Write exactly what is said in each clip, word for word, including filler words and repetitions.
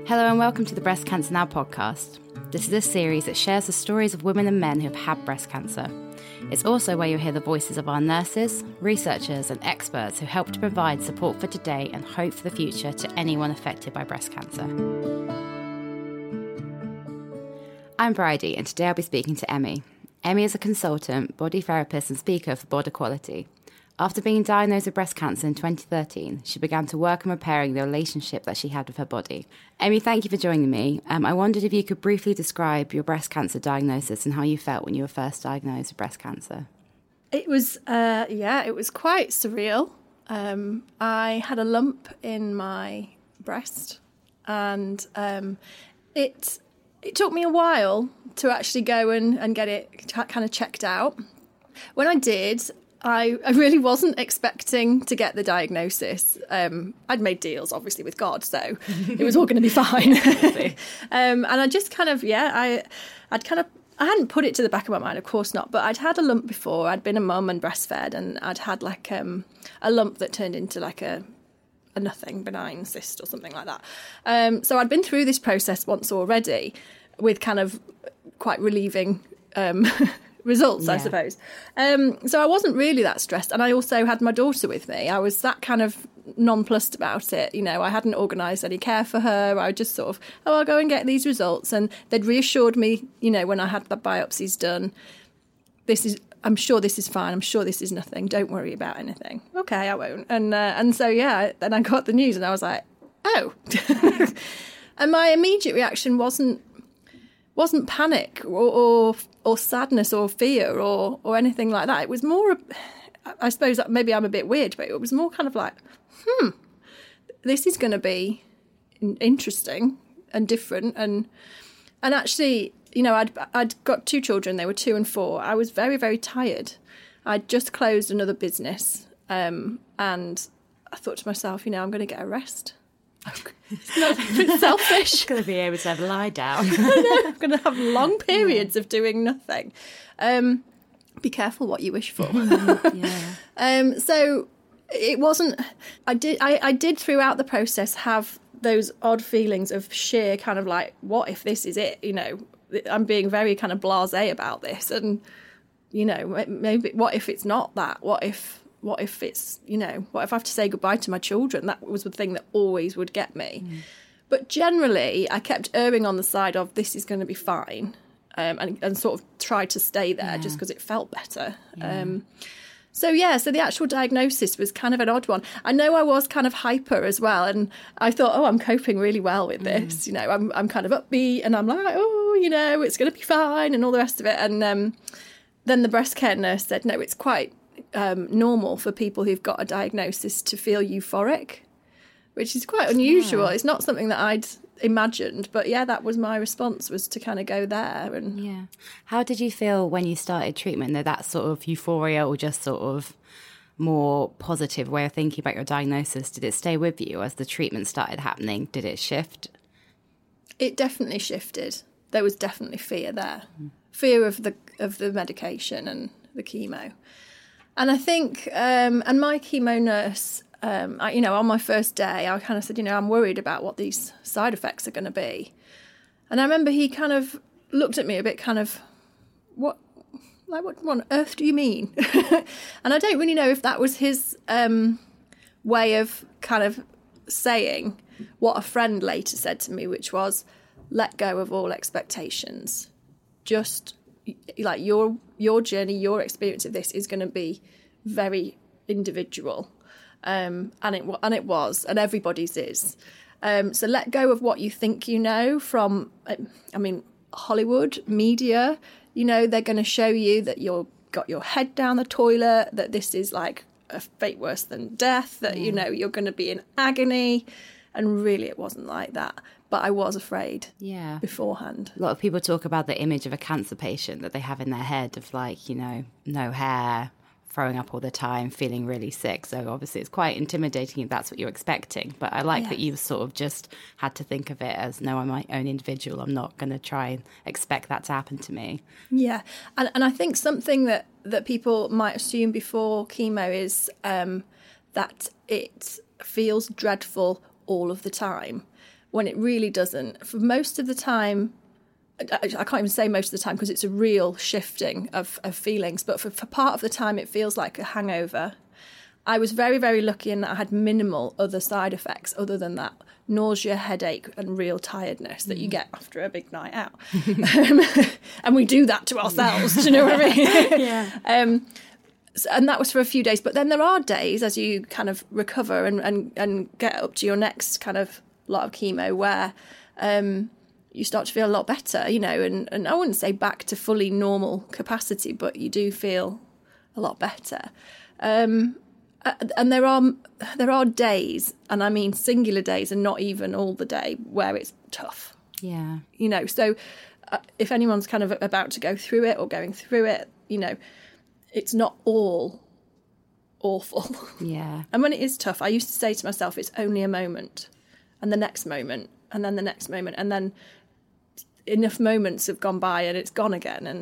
Hello and welcome to the Breast Cancer Now podcast. This is a series that shares the stories of women and men who have had breast cancer. It's also where you'll hear the voices of our nurses, researchers and experts who help to provide support for today and hope for the future to anyone affected by breast cancer. I'm Bridie and today I'll be speaking to Emmy. Emmy is a consultant, body therapist and speaker for Bod Equality. After being diagnosed with breast cancer in twenty thirteen, she began to work on repairing the relationship that she had with her body. Emmy, thank you for joining me. Um, I wondered if you could briefly describe your breast cancer diagnosis and how you felt when you were first diagnosed with breast cancer. It was, uh, yeah, it was quite surreal. Um, I had a lump in my breast and um, it it took me a while to actually go and, and get it t- kind of checked out. When I did, I, I really wasn't expecting to get the diagnosis. Um, I'd made deals, obviously, with God, so it was all going to be fine. um, and I just kind of, yeah, I, I'd kind of, I hadn't put it to the back of my mind, of course not, but I'd had a lump before. I'd been a mum and breastfed, and I'd had like um, a lump that turned into like a, a nothing, benign cyst or something like that. Um, so I'd been through this process once already with kind of quite relieving um results, yeah. I suppose. Um, so I wasn't really that stressed. And I also had my daughter with me. I was that kind of nonplussed about it. You know, I hadn't organised any care for her. I just sort of, oh, I'll go and get these results. And they'd reassured me, you know, when I had the biopsies done, this is, I'm sure this is fine. I'm sure this is nothing. Don't worry about anything. Okay, I won't. And, uh, and so, yeah, then I got the news and I was like, oh. And my immediate reaction wasn't, wasn't panic or, or or sadness or fear or or anything like that. It was more, I suppose maybe I'm a bit weird, but it was more kind of like, hmm, this is going to be interesting and different. And and actually, you know, I'd I'd got two children. They were two and four. I was very, very tired. I'd just closed another business. Um, and I thought to myself, you know, I'm going to get a rest. It's not a bit selfish. Going to be able to have a lie down. I'm going to have long periods yeah. of doing nothing. Um, be careful what you wish for. yeah. Um, so it wasn't. I did. I, I did throughout the process have those odd feelings of sheer kind of like, what if this is it? You know, I'm being very kind of blasé about this, and you know, maybe what if it's not that? What if? What if it's, you know, what if I have to say goodbye to my children? That was the thing that always would get me. Mm. But generally, I kept erring on the side of this is going to be fine, um, and, and sort of tried to stay there yeah. just because it felt better. Yeah. Um, so, yeah, so the actual diagnosis was kind of an odd one. I know I was kind of hyper as well, and I thought, oh, I'm coping really well with this. Mm. You know, I'm I'm kind of upbeat, and I'm like, oh, you know, it's going to be fine, and all the rest of it. And um, then the breast care nurse said, no, it's quite Um, normal for people who've got a diagnosis to feel euphoric, which is quite unusual. Yeah. It's not something that I'd imagined, but yeah, that was my response, was to kind of go there. And yeah, how did you feel when you started treatment? Though that sort of euphoria or just sort of more positive way of thinking about your diagnosis, did it stay with you as the treatment started happening? Did it shift? It definitely shifted. There was definitely fear there, mm. fear of the of the medication and the chemo. And I think, um, and my chemo nurse, um, I, you know, on my first day, I kind of said, you know, I'm worried about what these side effects are going to be. And I remember he kind of looked at me a bit kind of, what, like, what on earth do you mean? And I don't really know if that was his um, way of kind of saying what a friend later said to me, which was, let go of all expectations. Just like your your journey, your experience of this is going to be very individual, um, and it and it was, and everybody's is. Um, so let go of what you think you know from, I mean, Hollywood media. You know, they're going to show you that you're got your head down the toilet, that this is like a fate worse than death, that mm. you know you're going to be in agony, and really it wasn't like that. But I was afraid yeah. beforehand. A lot of people talk about the image of a cancer patient that they have in their head of like, you know, no hair, throwing up all the time, feeling really sick. So obviously it's quite intimidating if that's what you're expecting. But I like yes. that you sort of just had to think of it as, no, I'm my own individual. I'm not going to try and expect that to happen to me. Yeah. And and I think something that, that people might assume before chemo is um, that it feels dreadful all of the time. when it really doesn't. For most of the time, I, I can't even say most of the time because it's a real shifting of, of feelings, but for, for part of the time it feels like a hangover. I was very, very lucky in that I had minimal other side effects other than that nausea, headache and real tiredness that you get after a big night out. um, and we do that to ourselves, do you know what I mean? Yeah. Um, so, and that was for a few days. But then there are days as you kind of recover and, and, and get up to your next kind of lot of chemo where um, you start to feel a lot better, you know, and, and I wouldn't say back to fully normal capacity, but you do feel a lot better. Um Uh, and there are there are days, and I mean singular days and not even all the day, where it's tough. Yeah. You know, so uh, if anyone's kind of about to go through it or going through it, you know, it's not all awful. Yeah. And when it is tough, I used to say to myself, it's only a moment, and the next moment, and then the next moment, and then enough moments have gone by and it's gone again. And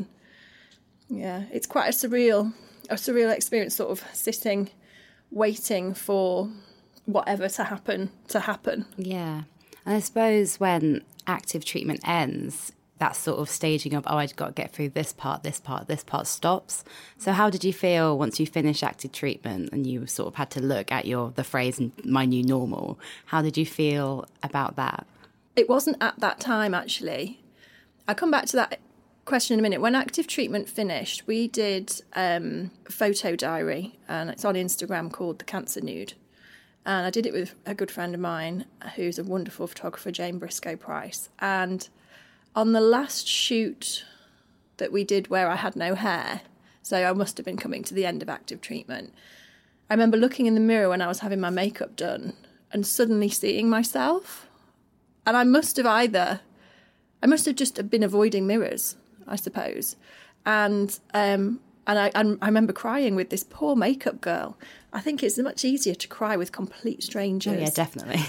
yeah, it's quite a surreal, a surreal experience, sort of sitting, waiting for whatever to happen to happen. Yeah. And I suppose when active treatment ends, that sort of staging of, oh, I've got to get through this part, this part, this part stops. So how did you feel once you finished active treatment and you sort of had to look at your the phrase, my new normal? How did you feel about that? It wasn't at that time, actually. I'll come back to that question in a minute. When active treatment finished, we did um, a photo diary, and it's on Instagram called The Cancer Nude. And I did it with a good friend of mine who's a wonderful photographer, Jane Briscoe Price. And on the last shoot that we did where I had no hair, so I must have been coming to the end of active treatment, I remember looking in the mirror when I was having my makeup done and suddenly seeing myself. And I must have either, I must have just been avoiding mirrors, I suppose. And um, and I, and I remember crying with this poor makeup girl. I think it's much easier to cry with complete strangers. Oh, yeah, definitely.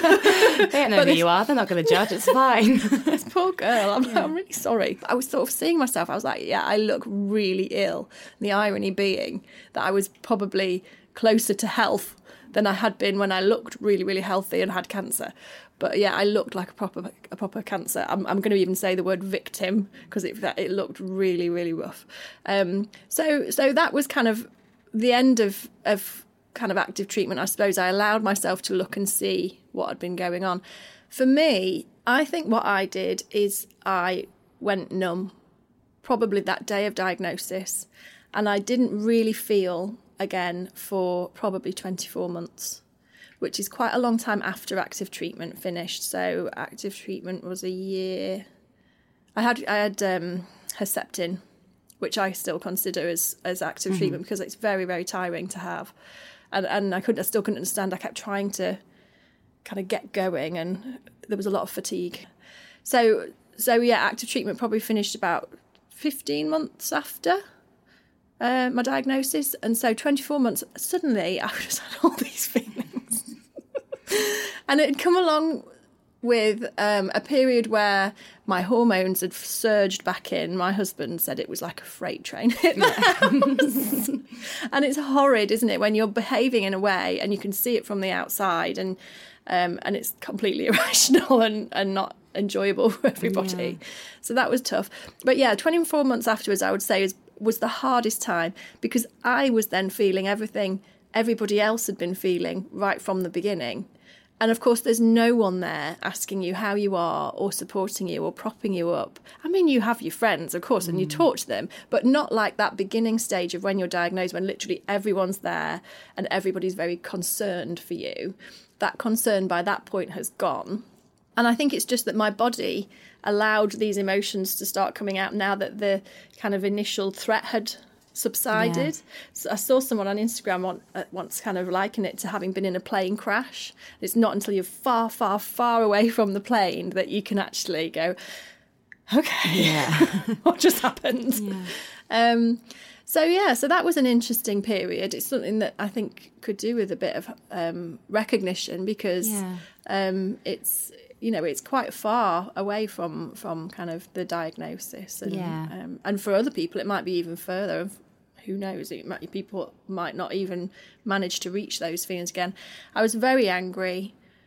They don't know who you are. They're not going to judge. It's fine. This poor girl. I'm, Yeah. I'm really sorry. I was sort of seeing myself. I was like, yeah, I look really ill. The irony being that I was probably closer to health than I had been when I looked really, really healthy and had cancer. But yeah, I looked like a proper a proper cancer. I'm, I'm going to even say the word victim because it it looked really, really rough. Um, so so that was kind of the end of of kind of active treatment. I suppose I allowed myself to look and see what had been going on. For me, I think what I did is I went numb, probably that day of diagnosis, and I didn't really feel again for probably twenty-four months. Which is quite a long time after active treatment finished. So active treatment was a year. I had I had um, Herceptin, which I still consider as as active mm-hmm. treatment because it's very, very tiring to have, and and I couldn't I still couldn't understand. I kept trying to kind of get going, and there was a lot of fatigue. So so yeah, active treatment probably finished about fifteen months after uh, my diagnosis, and so twenty-four months. Suddenly, I just had all these feelings. And it had come along with um, a period where my hormones had surged back in. My husband said it was like a freight train hit the house. And it's horrid, isn't it, when you're behaving in a way and you can see it from the outside and um, and it's completely irrational and, and not enjoyable for everybody. Yeah. So that was tough. But yeah, twenty-four months afterwards, I would say, was, was the hardest time because I was then feeling everything everybody else had been feeling right from the beginning. And of course, there's no one there asking you how you are or supporting you or propping you up. I mean, you have your friends, of course, and you talk to them, but not like that beginning stage of when you're diagnosed, when literally everyone's there and everybody's very concerned for you. That concern by that point has gone. And I think it's just that my body allowed these emotions to start coming out now that the kind of initial threat had subsided. Yeah. So I saw someone on Instagram on, uh, once kind of liken it to having been in a plane crash. It's not until you're far, far, far away from the plane that you can actually go, okay, yeah. What just happened? Yeah. Um, so, yeah, so that was an interesting period. It's something that I think could do with a bit of um, recognition because yeah. um, it's, you know, it's quite far away from, from kind of the diagnosis. And, yeah. um, and for other people, it might be even further. Who knows? It might, people might not even manage to reach those feelings again. I was very angry,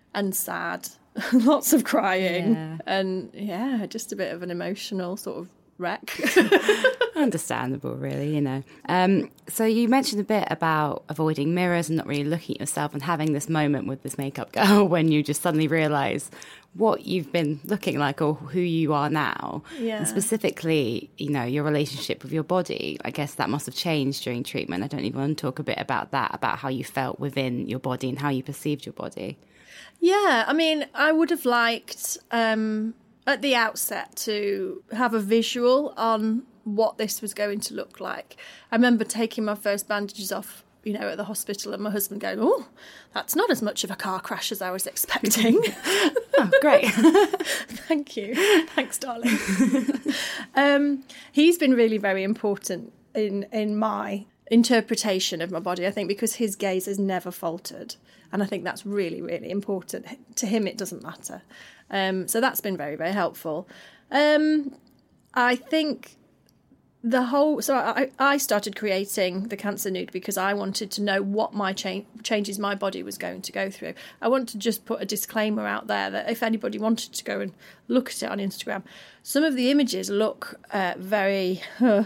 and sad, lots of crying, Yeah. and yeah, just a bit of an emotional sort of wreck. Understandable, really, you know. Um, so you mentioned a bit about avoiding mirrors and not really looking at yourself and having this moment with this makeup girl when you just suddenly realise what you've been looking like or who you are now. Yeah. And specifically, you know, your relationship with your body. I guess that must have changed during treatment. I don't even want to talk a bit about that, about how you felt within your body and how you perceived your body. Yeah, I mean, I would have liked um, at the outset to have a visual on what this was going to look like. I remember taking my first bandages off, you know, at the hospital, and my husband going, "Oh, that's not as much of a car crash as I was expecting." Oh, great. Thank you. Thanks, darling. um, he's been really very important in in my interpretation of my body, I think, because his gaze has never faltered. And I think that's really, really important. To him, it doesn't matter. Um, so that's been very, very helpful. Um, I think the whole... So I, I started creating the Cancer Nude because I wanted to know what my cha- changes my body was going to go through. I want to just put a disclaimer out there that if anybody wanted to go and look at it on Instagram, some of the images look uh, very... Uh,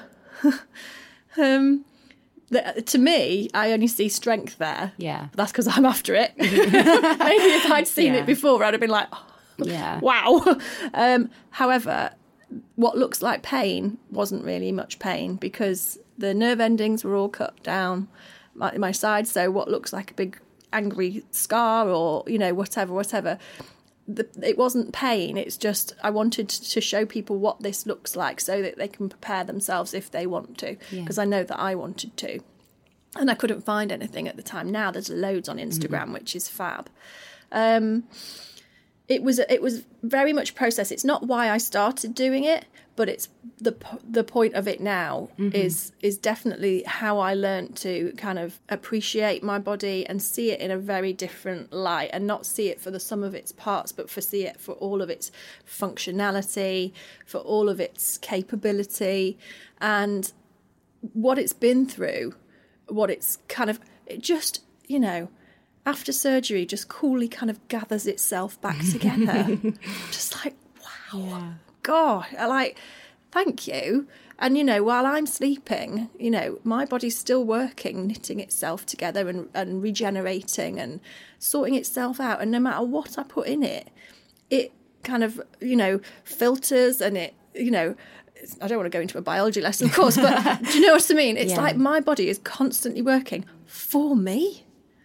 um, to me, I only see strength there. Yeah. But that's because I'm after it. Maybe if I'd seen Yeah. it before, I'd have been like, oh, Yeah. wow. Um, however, what looks like pain wasn't really much pain because the nerve endings were all cut down my, my side. So what looks like a big angry scar or, you know, whatever, whatever. The, it wasn't pain. It's just I wanted to show people what this looks like so that they can prepare themselves if they want to, because Yeah. I know that I wanted to. And I couldn't find anything at the time. Now there's loads on Instagram, mm-hmm. which is fab. Um, it was it was very much process. It's not why I started doing it, but it's the the point of it now mm-hmm. is is definitely how I learned to kind of appreciate my body and see it in a very different light, and not see it for the sum of its parts, but for see it for all of its functionality, for all of its capability, and what it's been through, what it's kind of it just you know. After surgery, just coolly kind of gathers itself back together. Just like, wow, yeah. God, like, thank you. And, you know, while I'm sleeping, you know, my body's still working, knitting itself together and, and regenerating and sorting itself out. And no matter what I put in it, it kind of, you know, filters and it, you know, I don't want to go into a biology lesson, of course, but do you know what I mean? It's yeah. like my body is constantly working for me.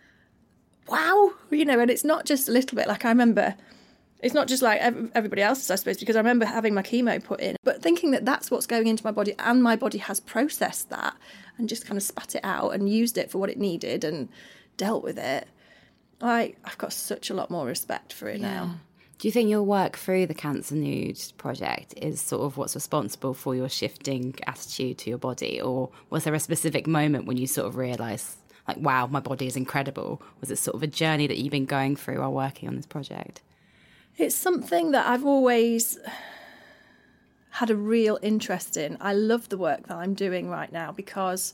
Wow, you know, and it's not just a little bit. Like I remember, it's not just like everybody else's, I suppose, because I remember having my chemo put in, but thinking that that's what's going into my body, and my body has processed that and just kind of spat it out and used it for what it needed and dealt with it. I, I've got such a lot more respect for it yeah. now. Do you think your work through the Cancer Nude project is sort of what's responsible for your shifting attitude to your body, or was there a specific moment when you sort of realised, like, wow, my body is incredible? Was it sort of a journey that you've been going through while working on this project? It's something that I've always had a real interest in. I love the work that I'm doing right now because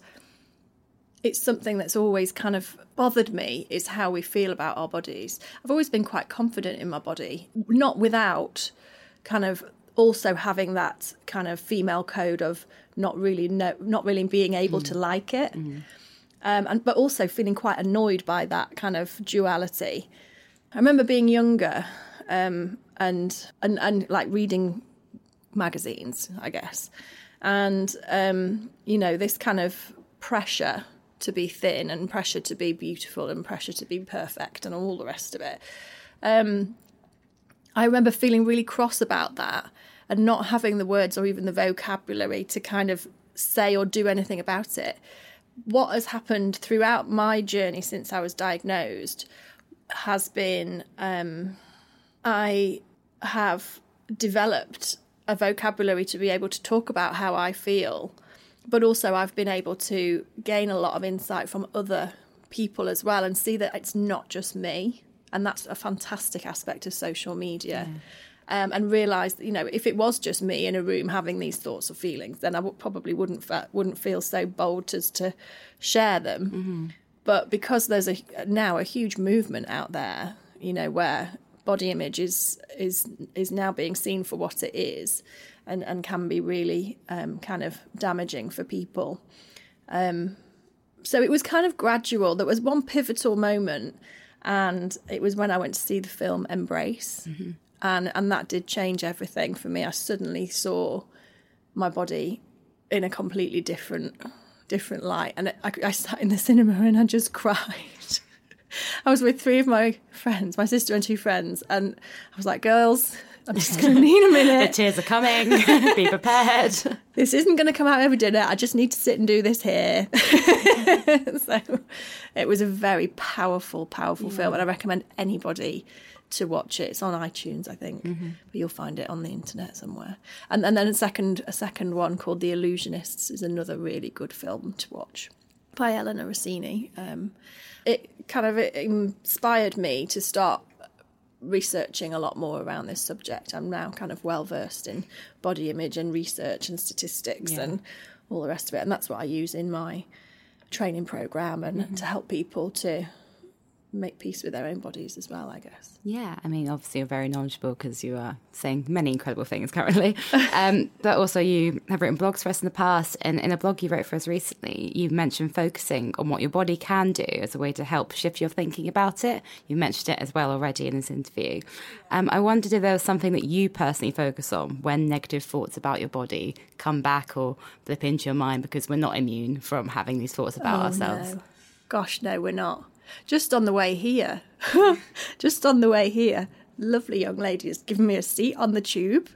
it's something that's always kind of bothered me, is how we feel about our bodies. I've always been quite confident in my body, not without kind of also having that kind of female code of not really know, not really being able mm. to like it. Mm. Um, and but also feeling quite annoyed by that kind of duality. I remember being younger um, and, and and like reading magazines, I guess, and um, you know, this kind of pressure to be thin and pressure to be beautiful and pressure to be perfect and all the rest of it. Um, I remember feeling really cross about that and not having the words or even the vocabulary to kind of say or do anything about it. What has happened throughout my journey since I was diagnosed has been um, I have developed a vocabulary to be able to talk about how I feel, but also I've been able to gain a lot of insight from other people as well and see that it's not just me. And that's a fantastic aspect of social media. Yeah. Um, and realise that, you know, if it was just me in a room having these thoughts or feelings, then I w- probably wouldn't fe- wouldn't feel so bold as to share them. Mm-hmm. But because there's a now a huge movement out there you know, where body image is is is now being seen for what it is, and, and can be really um, kind of damaging for people. Um, so it was kind of gradual. There was one pivotal moment, and it was when I went to see the film Embrace, mm-hmm. and and that did change everything for me. I suddenly saw my body in a completely different different light, and I, I sat in the cinema and I just cried. I was with three of my friends, my sister and two friends, and I was like, girls, I'm just going to need a minute. The tears are coming. Be prepared. This isn't going to come out over dinner. I just need to sit and do this here. So it was a very powerful, powerful yeah. film, and I recommend anybody to watch it. It's on iTunes, I think, mm-hmm. but you'll find it on the internet somewhere. And, and then a second, a second one called The Illusionists is another really good film to watch by Eleanor Rossini. Um, it kind of it inspired me to start researching a lot more around this subject. I'm now kind of well versed in body image and research and statistics yeah. and all the rest of it, and that's what I use in my training program, and mm-hmm. to help people to make peace with their own bodies as well, I guess. Yeah, I mean, obviously you're very knowledgeable because you are saying many incredible things currently. Um, but also you have written blogs for us in the past, and in a blog you wrote for us recently, you mentioned focusing on what your body can do as a way to help shift your thinking about it. You mentioned it as well already in this interview. Um, I wondered if there was something that you personally focus on when negative thoughts about your body come back or blip into your mind, because we're not immune from having these thoughts about oh, ourselves. No. Gosh, no, we're not. Just on the way here, just on the way here, lovely young lady has given me a seat on the tube,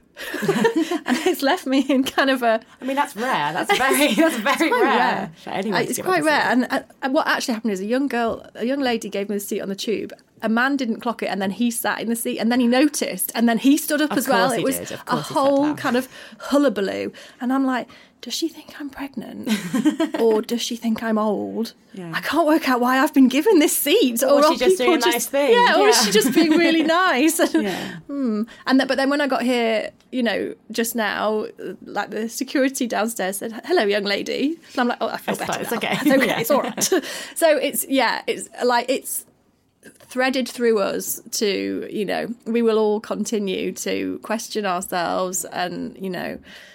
and it's left me in kind of a. I mean, that's rare. That's very, that's very rare. rare. For anyone it's quite rare. And, and what actually happened is a young girl, a young lady gave me the seat on the tube. A man didn't clock it, and then he sat in the seat, and then he noticed, and then he stood up of as well. It was a whole kind of hullabaloo, and I'm like, does she think I'm pregnant, or does she think I'm old? Yeah. I can't work out why I've been given this seat. Or, or was she just doing a nice just, thing? Yeah, yeah, or is she just being really nice? yeah. hmm. And th- but then when I got here, you know, just now, like the security downstairs said, "Hello, young lady," and I'm like, "Oh, I feel it's better. Fine, it's now. okay. It's okay. Yeah. It's all right." So it's yeah, it's like it's. threaded through us to, you know, we will all continue to question ourselves, and, you know,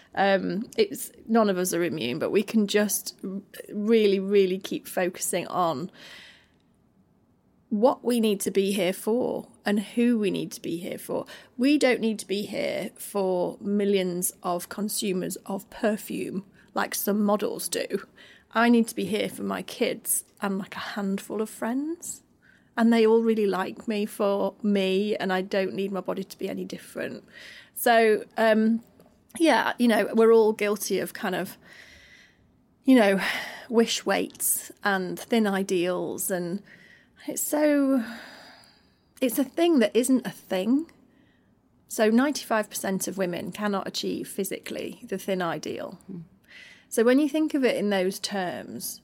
um, it's none of us are immune, but we can just really, really keep focusing on what we need to be here for and who we need to be here for. We don't need to be here for millions of consumers of perfume like some models do. I need to be here for my kids and like a handful of friends. And they all really like me for me, and I don't need my body to be any different. So, um, yeah, you know, we're all guilty of kind of, you know, wish weights and thin ideals. And it's so, it's a thing that isn't a thing. So ninety-five percent of women cannot achieve physically the thin ideal. Mm. So when you think of it in those terms,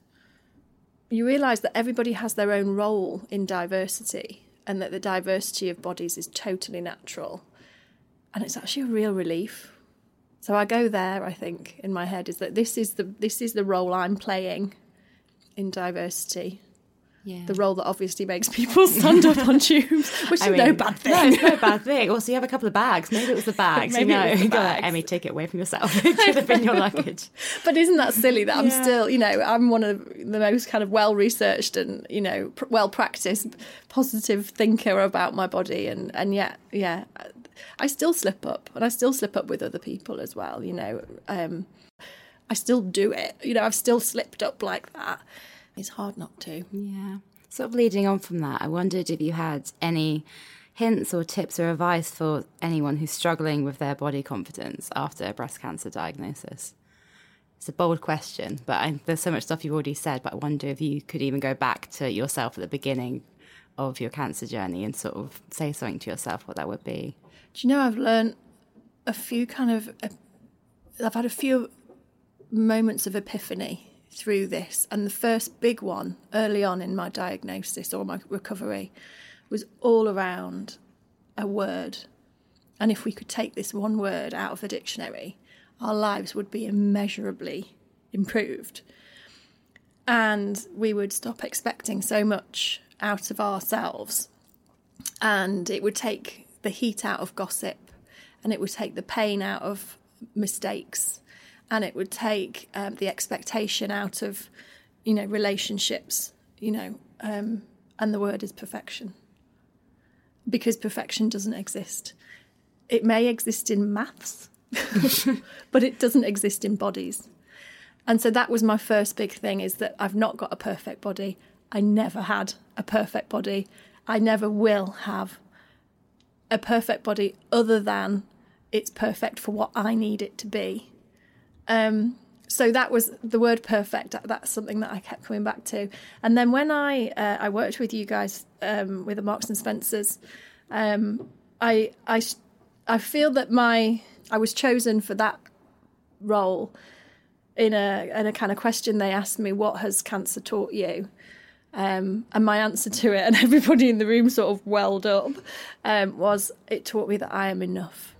you realise that everybody has their own role in diversity, and that the diversity of bodies is totally natural. And it's actually a real relief. So I go there, I think, in my head, is that this is the this is the role I'm playing in diversity. Yeah. The role that obviously makes people stand up on tubes, which I is mean, no bad thing. No, it's no bad thing. Also, you have a couple of bags. Maybe it was the bags. Maybe you know, it was the you bags. got Emmy, take it away from yourself. It could have been your luggage. But isn't that silly that I'm yeah. still, you know, I'm one of the most kind of well-researched and, you know, pr- well-practiced positive thinker about my body. And, and yet, yeah, I still slip up, and I still slip up with other people as well, you know. Um, I still do it. You know, I've still slipped up like that. It's hard not to. Yeah. Sort of leading on from that, I wondered if you had any hints or tips or advice for anyone who's struggling with their body confidence after a breast cancer diagnosis. It's a bold question, but I, there's so much stuff you've already said, but I wonder if you could even go back to yourself at the beginning of your cancer journey and sort of say something to yourself what that would be. Do you know, I've learned a few kind of, I've had a few moments of epiphany through this, and the first big one early on in my diagnosis or my recovery was all around a word. And if we could take this one word out of the dictionary, our lives would be immeasurably improved, and we would stop expecting so much out of ourselves. and it would take the heat out of gossip, and it would take the pain out of mistakes, and it would take um, the expectation out of, you know, relationships, you know, um, and the word is perfection. Because perfection doesn't exist. It may exist in maths, but it doesn't exist in bodies. And so that was my first big thing, is that I've not got a perfect body. I never had a perfect body. I never will have a perfect body other than it's perfect for what I need it to be. Um, so that was the word perfect. That's something that I kept coming back to. And then when I uh, I worked with you guys um, with the Marks and Spencers, um, I I I feel that my I was chosen for that role in a in a kind of question they asked me, what has cancer taught you? Um, and my answer to it, and everybody in the room sort of welled up, um, was it taught me that I am enough.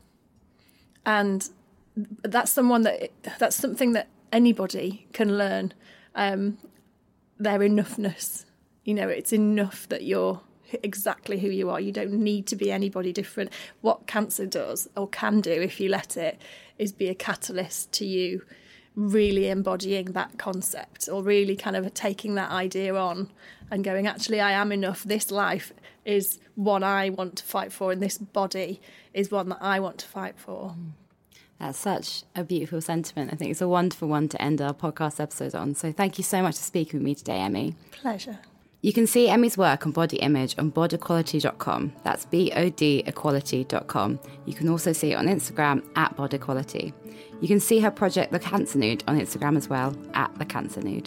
And that's someone that that's something that anybody can learn. Um, their enoughness, you know, it's enough that you're exactly who you are. You don't need to be anybody different. What cancer does, or can do if you let it, is be a catalyst to you really embodying that concept, or really kind of taking that idea on and going, actually, I am enough. This life is one I want to fight for, and this body is one that I want to fight for. That's such a beautiful sentiment. I think it's a wonderful one to end our podcast episode on. So thank you so much for speaking with me today, Emmy. Pleasure. You can see Emmy's work on body image on bod equality dot com. That's B O D equality dot com. You can also see it on Instagram at bod equality. You can see her project The Cancer Nude on Instagram as well, at The Cancer Nude.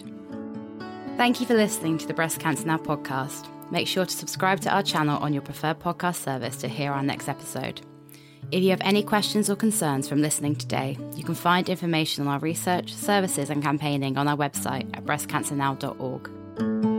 Thank you for listening to the Breast Cancer Now podcast. Make sure to subscribe to our channel on your preferred podcast service to hear our next episode. If you have any questions or concerns from listening today, you can find information on our research, services and campaigning on our website at breast cancer now dot org.